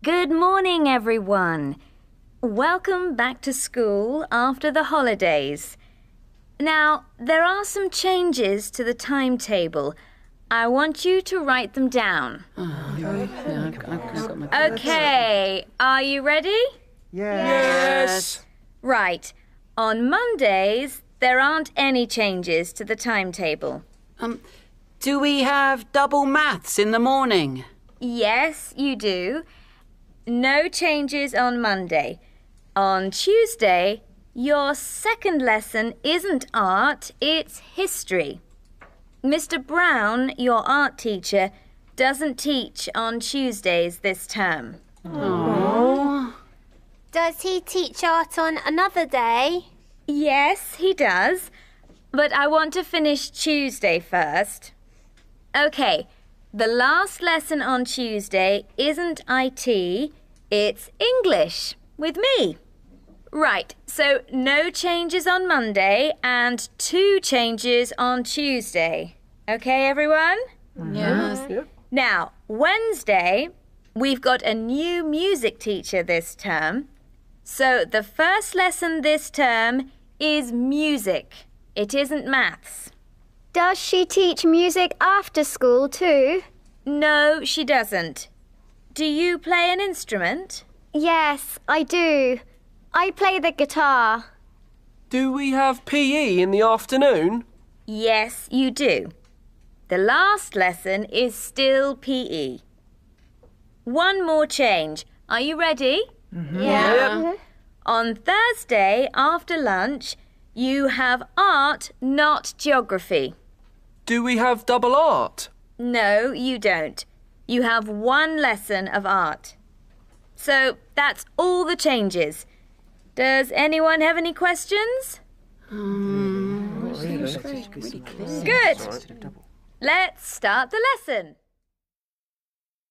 Good morning, everyone. Welcome back to school after the holidays. Now, there are some changes to the timetable. I want you to write them down. Okay, are you ready? Yes. Right. On Mondays, there aren't any changes to the timetable. Do we have double maths in the morning? Yes, you do. No changes on Monday. On Tuesday, your second lesson isn't art, it's history. Mr. Brown, your art teacher, doesn't teach on Tuesdays this term. Aww. Does he teach art on another day? Yes, he does. But I want to finish Tuesday first. Okay, the last lesson on Tuesday isn't IT, it's English with me. Right, so no changes on Monday and 2 changes on Tuesday. Okay, everyone? Yes. Now, Wednesday, we've got a new music teacher this term. So the first lesson this term is music. It isn't maths. Does she teach music after school too? No, she doesn't. Do you play an instrument? Yes, I do. I play the guitar. Do we have PE in the afternoon? Yes, you do. The last lesson is still PE. One more change. Are you ready? Yeah. On Thursday, after lunch, you have art, not geography. Do we have double art? No, you don't. You have 1 lesson of art. So that's all the changes. Does anyone have any questions? Good. Let's start the lesson.